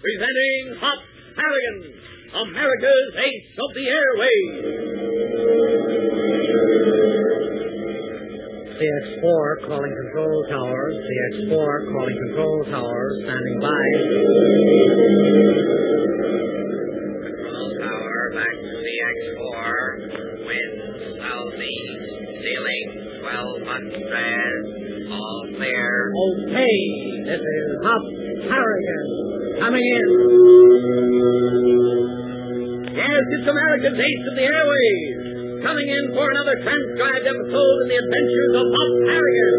presenting Hop Harrigan, America's Ace of the Airways. CX-4 calling control towers. CX-4 calling control towers. Standing by. Control tower, back to CX-4. Wind southeast. Ceiling 1200. All clear. Okay. This is Hop Harrigan. Coming in. Yes, it's America's Ace of the Airways. Coming in for another transcribed episode of the adventures of Hop Harrigan.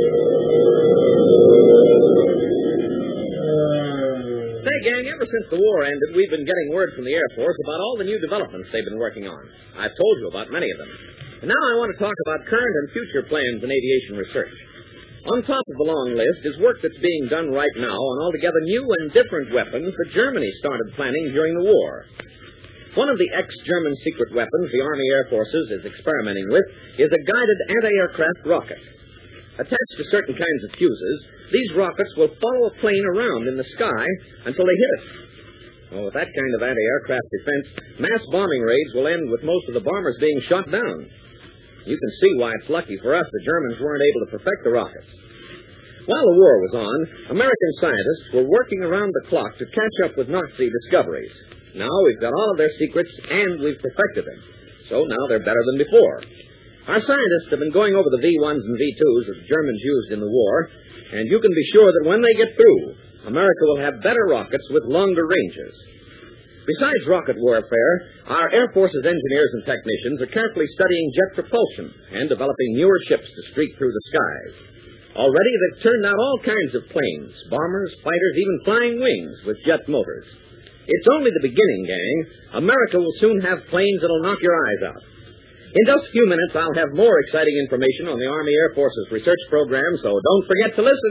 Say, gang, ever since the war ended, we've been getting word from the Air Force about all the new developments they've been working on. I've told you about many of them. And now I want to talk about current and future plans in aviation research. On top of the long list is work that's being done right now on altogether new and different weapons that Germany started planning during the war. One of the ex-German secret weapons the Army Air Forces is experimenting with is a guided anti-aircraft rocket. Attached to certain kinds of fuses, these rockets will follow a plane around in the sky until they hit it. Well, with that kind of anti-aircraft defense, mass bombing raids will end with most of the bombers being shot down. You can see why it's lucky for us the Germans weren't able to perfect the rockets. While the war was on, American scientists were working around the clock to catch up with Nazi discoveries. Now we've got all of their secrets, and we've perfected them. So now they're better than before. Our scientists have been going over the V-1s and V-2s that the Germans used in the war, and you can be sure that when they get through, America will have better rockets with longer ranges. Besides rocket warfare, our Air Force's engineers and technicians are carefully studying jet propulsion and developing newer ships to streak through the skies. Already they've turned out all kinds of planes, bombers, fighters, even flying wings with jet motors. It's only the beginning, gang. America will soon have planes that'll knock your eyes out. In just a few minutes, I'll have more exciting information on the Army Air Force's research program, so don't forget to listen.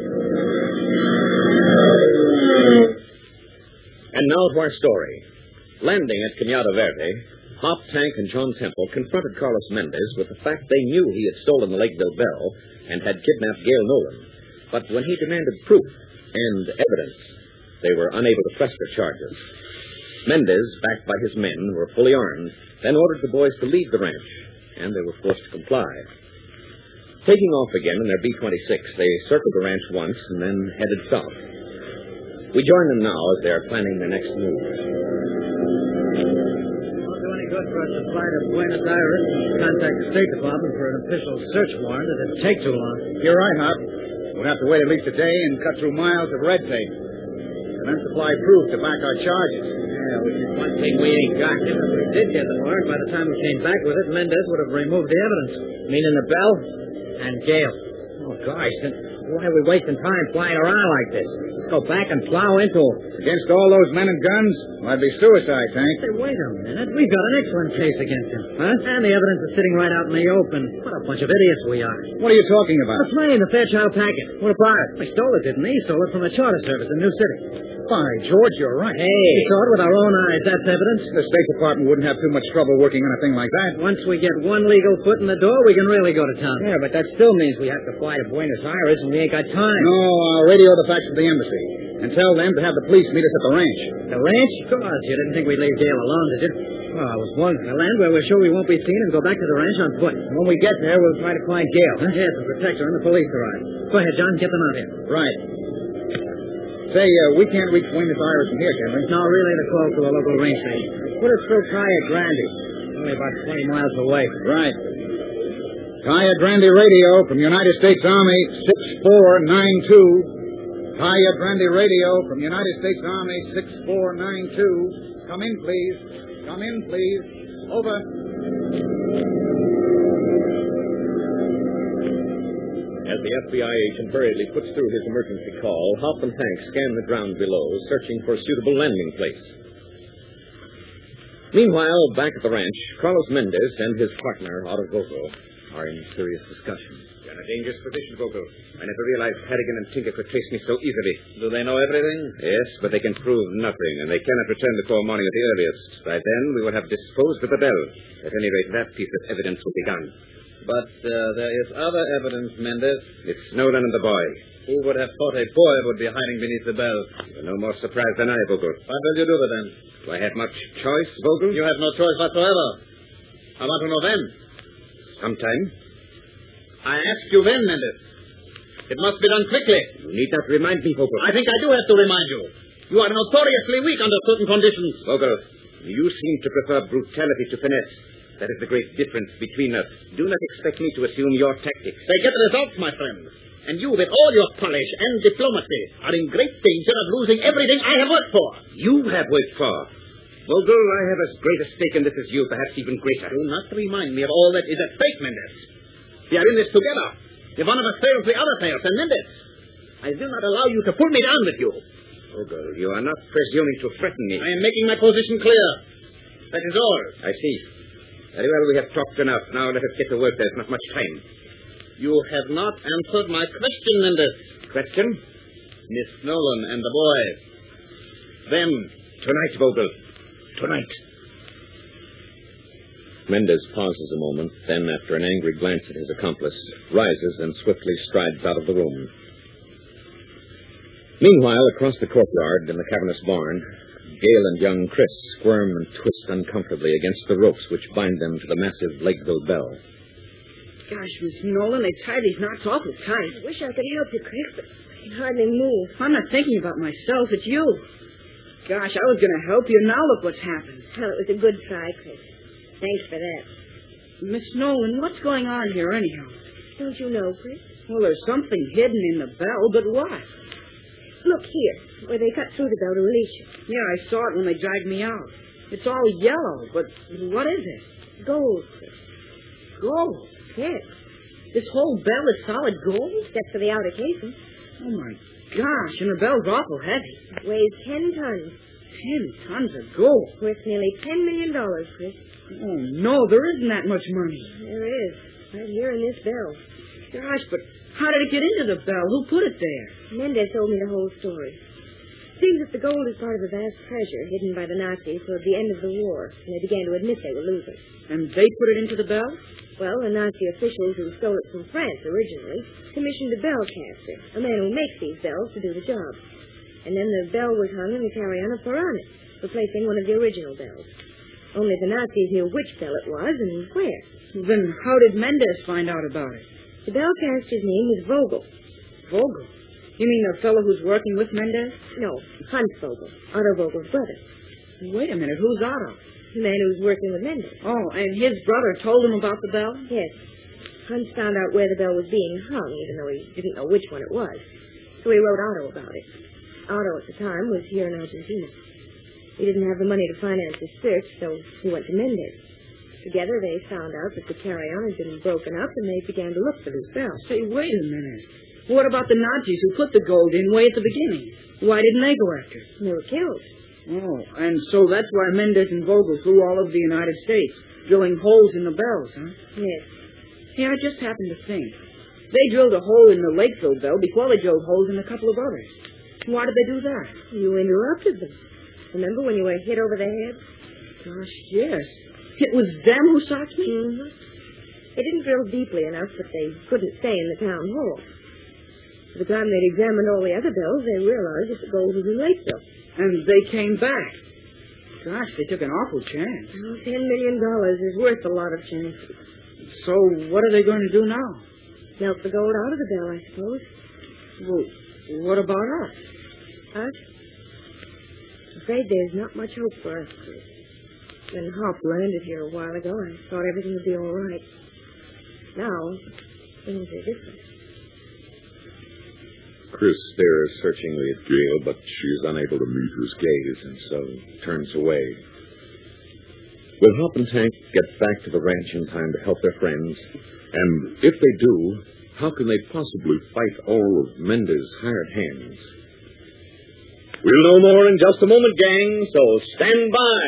And now to our story. Landing at Cañada Verde, Hop, Tank, and John Temple confronted Carlos Mendez with the fact they knew he had stolen the Lakeville Bell and had kidnapped Gail Nolan. But when he demanded proof and evidence, they were unable to press their charges. Mendez, backed by his men, were fully armed, then ordered the boys to leave the ranch, and they were forced to comply. Taking off again in their B-26, they circled the ranch once and then headed south. We join them now as they are planning their next move. Won't do any good for us to fly to Buenos Aires and contact the State Department for an official search warrant. It'd take too long. You're right, Hop. We'll have to wait at least a day and cut through miles of red tape. And then supply proof to back our charges. Yeah, which is one thing we ain't got. If we did get the warrant, by the time we came back with it, Mendez would have removed the evidence. Meaning the bell and Gail. Oh, gosh, then why are we wasting time flying around like this? Let's go back and plow into them. Against all those men and guns? Well, that'd be suicide, Tank. Say, wait a minute. We've got an excellent case against him. Huh? And the evidence is sitting right out in the open. What a bunch of idiots we are. What are you talking about? The plane, the Fairchild Packet. What about it? We stole it, didn't he? Stole it from a charter service in New City. By George, you're right. Hey, we saw it with our own eyes. That's evidence. The State Department wouldn't have too much trouble working on a thing like that. Once we get one legal foot in the door, we can really go to town. Yeah, but that still means we have to fly to Buenos Aires, and we ain't got time. No, I'll radio the facts to the embassy and tell them to have the police meet us at the ranch. The ranch? Of course. You didn't think we'd leave Gail alone, did you? Well, I was wondering. To land where we're sure we won't be seen and go back to the ranch on foot. And when we get there, we'll try to find Gail. Huh? Yes, and protect her and the police arrive. Go ahead, John. Get them out here. Right. Say, we can't reach Buenos Aires from here, can we? No, really, to call to a local range station. Put us through Calle Grande. Only about 20 miles away. Right. Calle Grande Radio from United States Army 6492. Calle Grande Radio from United States Army 6492. Come in, please. Come in, please. Over. As the FBI agent hurriedly puts through his emergency call, Hop and Hank scan the ground below, searching for a suitable landing place. Meanwhile, back at the ranch, Carlos Mendez and his partner, Otto Vogel, are in serious discussion. You're in a dangerous position, Vogel. I never realized Harrigan and Tinker could trace me so easily. Do they know everything? Yes, but they can prove nothing, and they cannot return before morning at the earliest. By then, we will have disposed of the bell. At any rate, that piece of evidence will be gone. But there is other evidence, Mendez. It's Nolan and the boy. Who would have thought a boy would be hiding beneath the bell? You're no more surprised than I, Vogel. What will you do with them? Do I have much choice, Vogel? You have no choice whatsoever. I want to know when. Sometime. I ask you when, Mendes. It must be done quickly. You need not remind me, Vogel. I think I do have to remind you. You are notoriously weak under certain conditions. Vogel, you seem to prefer brutality to finesse. That is the great difference between us. Do not expect me to assume your tactics. They get results, my friend. And you, with all your polish and diplomacy, are in great danger of losing everything I have worked for. You have worked for. Vogel, I have as great a stake in this as you, perhaps even greater. Do not remind me of all that is at stake, Mendes. We are in this together. If one of us fails, the other fails. And Mendes, I do not allow you to pull me down with you. Vogel, you are not presuming to threaten me. I am making my position clear. That is all. I see. Very well, we have talked enough. Now let us get to work. There's not much time. You have not answered my question, Mendes. Question? Miss Nolan and the boy. Them. Tonight, Vogel. Tonight. Mendes pauses a moment, then, after an angry glance at his accomplice, rises and swiftly strides out of the room. Meanwhile, across the courtyard in the cavernous barn, Gale and young Chris squirm and twist uncomfortably against the ropes which bind them to the massive Lakeville bell. Gosh, Miss Nolan, they tie these knots awful tight. I wish I could help you, Chris, but I can hardly move. I'm not thinking about myself. It's you. Gosh, I was going to help you. Now look what's happened. Well, it was a good try, Chris. Thanks for that. Miss Nolan, what's going on here anyhow? Don't you know, Chris? Well, there's something hidden in the bell, but what? Look here, where they cut through the bell to release you. Yeah, I saw it when they dragged me out. It's all yellow, but what is it? Gold, Chris. Gold? Yes. This whole bell is solid gold? Except for the outer casing. Oh, my gosh, and the bell's awful heavy. It weighs 10 tons. 10 tons of gold? Worth nearly $10 million, Chris. Oh, no, there isn't that much money. There is. Right here in this bell. Gosh, but how did it get into the bell? Who put it there? Mendez told me the whole story. Seems that the gold is part of a vast treasure hidden by the Nazis toward the end of the war, and they began to admit they were losing. And they put it into the bell? Well, the Nazi officials who stole it from France originally commissioned a bell caster, a man who makes these bells, to do the job. And then the bell was hung in the carry-on of Paranis, replacing one of the original bells. Only the Nazis knew which bell it was and where. Then how did Mendez find out about it? The bell caster's name was Vogel. Vogel? You mean the fellow who's working with Mendez? No, Hans Vogel, Otto Vogel's brother. Wait a minute, who's Otto? The man who's working with Mendez. Oh, and his brother told him about the bell? Yes. Hans found out where the bell was being hung, even though he didn't know which one it was. So he wrote Otto about it. Otto, at the time, was here in Argentina. He didn't have the money to finance his search, so he went to Mendez. Together, they found out that the carry-on had been broken up, and they began to look for this bell. Say, wait a minute. What about the Nazis who put the gold in way at the beginning? Why didn't they go after it? They were killed. Oh, and so that's why Mendez and Vogel flew all over the United States, drilling holes in the bells, huh? Yes. Yeah, I just happened to think. They drilled a hole in the Lakeville bell before they drilled holes in a couple of others. Why did they do that? You interrupted them. Remember when you were hit over the head? Gosh, yes. It was them who socked me? Mm-hmm. They didn't drill deeply enough, but they couldn't stay in the town hall. By the time they'd examined all the other bells, they realized that the gold was in Lakeville. And they came back. Gosh, they took an awful chance. Well, $10 million is worth a lot of chances. So what are they going to do now? Melt the gold out of the bell, I suppose. Well, what about us? Us? I'm afraid there's not much hope for us, Chris. When Hop landed here a while ago, I thought everything would be all right. Now, things are different. Chris stares searchingly at Gale, but she's unable to meet his gaze, and so turns away. Will Hop and Hank get back to the ranch in time to help their friends? And if they do, how can they possibly fight all of Mendez's hired hands? We'll know more in just a moment, gang, so stand by.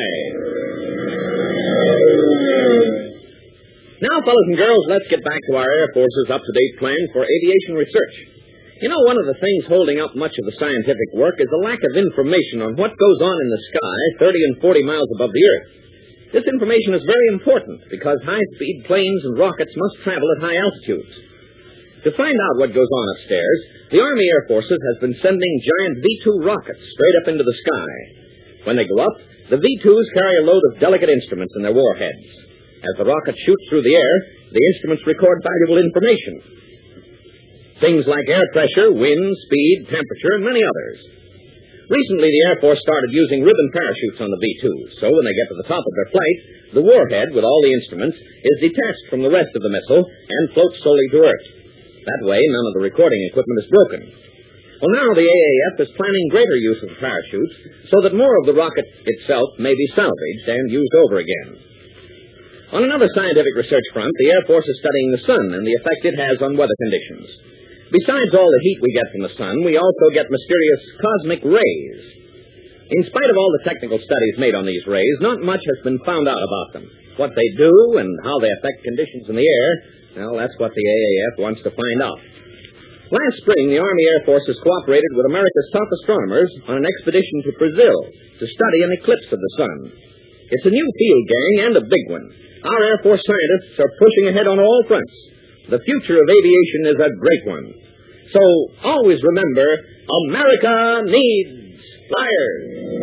Now, fellas and girls, let's get back to our Air Force's up-to-date plan for aviation research. You know, one of the things holding up much of the scientific work is the lack of information on what goes on in the sky 30 and 40 miles above the Earth. This information is very important because high-speed planes and rockets must travel at high altitudes. To find out what goes on upstairs, the Army Air Forces has been sending giant V-2 rockets straight up into the sky. When they go up, the V-2s carry a load of delicate instruments in their warheads. As the rockets shoot through the air, the instruments record valuable information. Things like air pressure, wind, speed, temperature, and many others. Recently, the Air Force started using ribbon parachutes on the V-2s, so when they get to the top of their flight, the warhead, with all the instruments, is detached from the rest of the missile and floats solely to Earth. That way, none of the recording equipment is broken. Well, now the AAF is planning greater use of the parachutes so that more of the rocket itself may be salvaged and used over again. On another scientific research front, the Air Force is studying the sun and the effect it has on weather conditions. Besides all the heat we get from the sun, we also get mysterious cosmic rays. In spite of all the technical studies made on these rays, not much has been found out about them. What they do and how they affect conditions in the air, well, that's what the AAF wants to find out. Last spring, the Army Air Forces cooperated with America's top astronomers on an expedition to Brazil to study an eclipse of the sun. It's a new field, gang, and a big one. Our Air Force scientists are pushing ahead on all fronts. The future of aviation is a great one. So always remember, America needs flyers.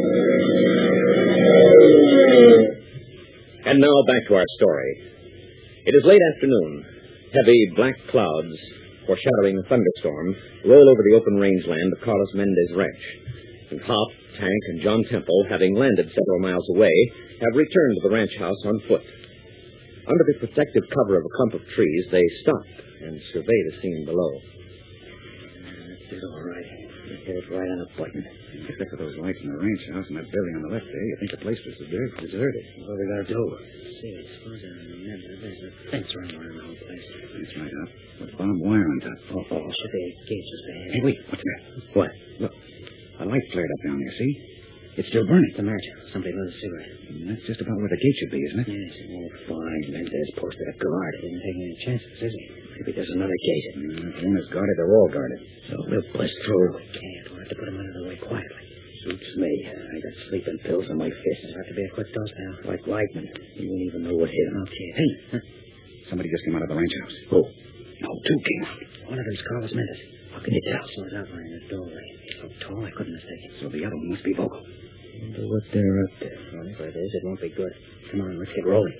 And now back to our story. It is late afternoon. Heavy black clouds, foreshadowing a thunderstorm, roll over the open rangeland of Carlos Mendez Ranch. And Hop, Tank, and John Temple, having landed several miles away, have returned to the ranch house on foot. Under the protective cover of a clump of trees, they stop and survey the scene below. That's all right. You hit it right on the button. Except for those lights in the ranch house and that building on the left there, you think the place was deserted. What do we got to do? See, I suppose I remember there's a fence around the whole place. That's right, Hop. With barbed wire on top. Oh, should be a gate just ahead. Hey, wait. What's that? What? Look. A light flared up down there, see? It's still burning. It's a match. Somebody lit a cigarette. And that's just about where the gate should be, isn't it? Yes. Oh, fine. Mendez posted a guard. He didn't take any chances, is he? Maybe there's another gate. If one is guarded, they're all guarded. So we'll bust through. We can't. We'll have to put him out of the way quietly. Suits me. I got sleeping pills in my fist. It'll have to be a quick dose now. Like lightning. You won't even know what hit him. Okay. Hey. Somebody just came out of the ranch house. Who? No, two came out. One of them's Carlos Mendez. How can you tell? Saw his outline in the doorway. So tall, I couldn't mistake him. So the other one must be Vogel. Wonder what they're up to. Whatever it is, it won't be good. Come on, let's get rolling.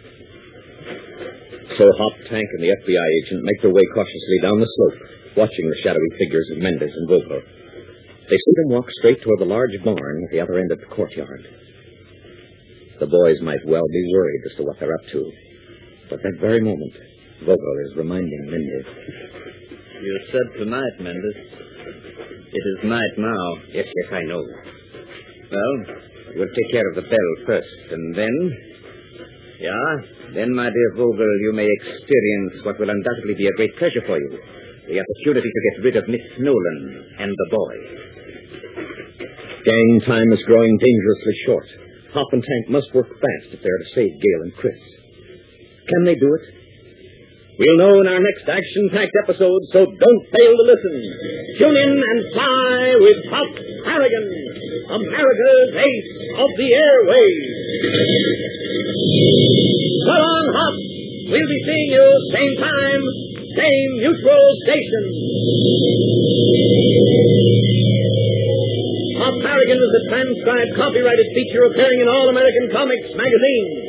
So Hop, Tank, and the FBI agent make their way cautiously down the slope, watching the shadowy figures of Mendez and Vogel. They see them walk straight toward the large barn at the other end of the courtyard. The boys might well be worried as to what they're up to. But that very moment, Vogel is reminding Mendez. You said tonight, Mendez. It is night now. Yes, I know. Well, We'll take care of the bell first, and then... yeah? Then, my dear Vogel, you may experience what will undoubtedly be a great pleasure for you. The opportunity to get rid of Miss Nolan and the boy. Gang, time is growing dangerously short. Hop and Tank must work fast if they are to save Gale and Chris. Can they do it? We'll know in our next action-packed episode, so don't fail to listen. Tune in and fly with Hop Harrigan, America's ace of the airwaves. So long, Hop. We'll be seeing you same time, same neutral station. Hop Harrigan is a transcribed, copyrighted feature appearing in All American Comics magazine.